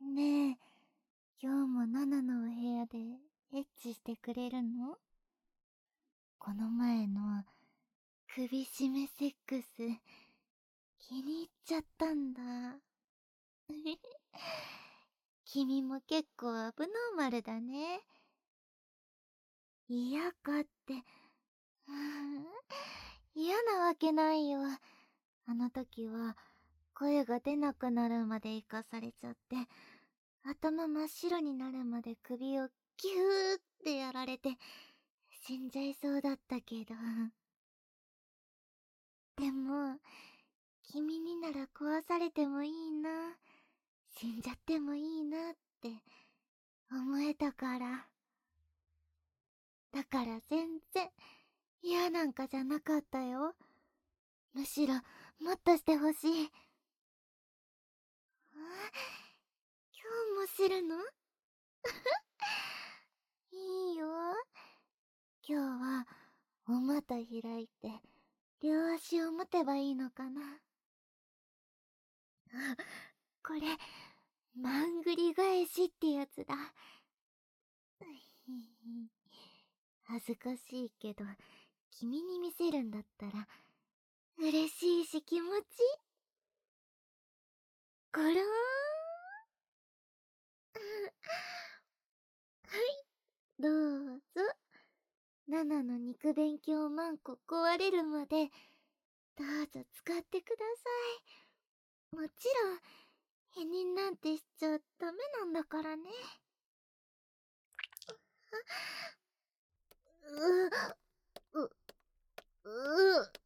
ねえ、今日もナナのお部屋でエッチしてくれるの？この前の首絞めセックス気に入っちゃったんだ。君も結構アブノーマルだね。嫌かって、嫌なわけないよ。あの時は声が出なくなるまで生かされちゃって、頭真っ白になるまで首をギューってやられて死んじゃいそうだったけど。でも君になら壊されてもいいな、死んじゃってもいいなって思えたから。だから全然嫌なんかじゃなかったよ。むしろもっとしてほしい。今日もするの？いいよ。今日はお股開いて両足を持てばいいのかな。あ、これマングリ返しってやつだ。恥ずかしいけど君に見せるんだったら嬉しいし気持ちいい。ゴローン。はい、どうぞ。ナナの肉勉強マンコ壊れるまでどうぞ使ってください。もちろん否認なんてしちゃダメなんだからね。う、う、う、う、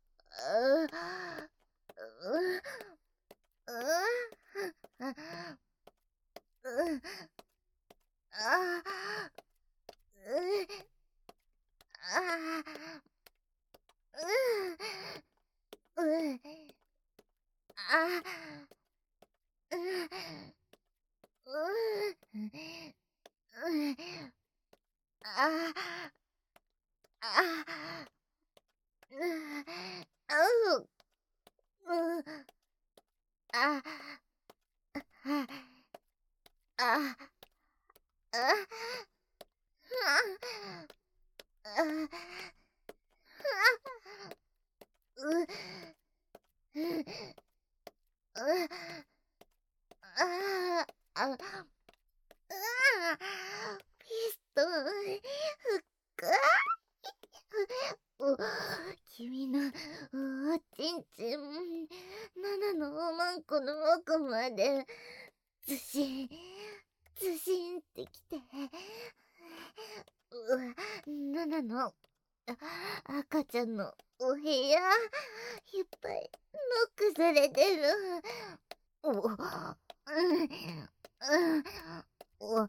ピストン、君のおちんちん、ナナのおまんこの奥までずしんずしんってきて、ナナの赤ちゃんのお部屋いっぱいノックされてる。お、お、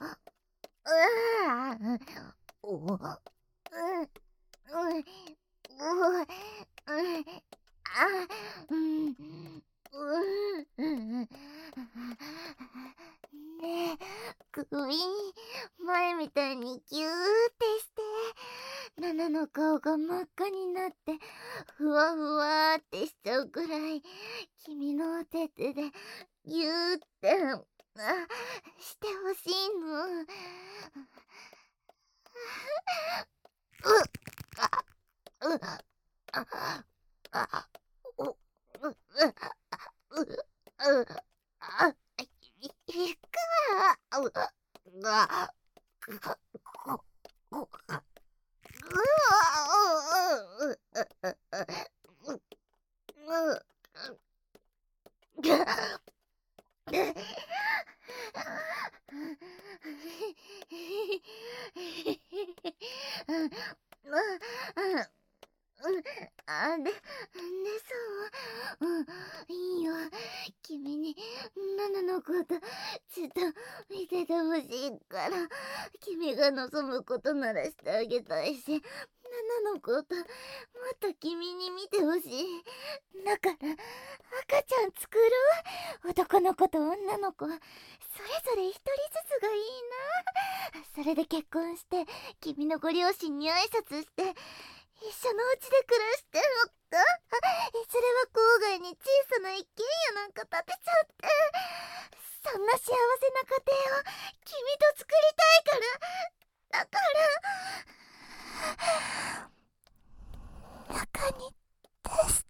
ねえ、首前みたいにギューってして、ナナの顔が真っ赤になってふわふわってしちゃうくらい君のお手手でギューってしてほしいの。そう、いいよ。君にナナのことちょっと見ててほしいから、君が望むことならしてあげたいし、ナナのこともっと君に見てほしい。だから赤ちゃん作ろう。男の子と女の子それぞれ一人ずつがいいな。それで結婚して君のご両親に挨拶して一緒のうちで暮らしてんのか。それは郊外に小さな一軒家なんか建てちゃって、そんなな幸せな家庭を君と作りたいから。だから中に出して。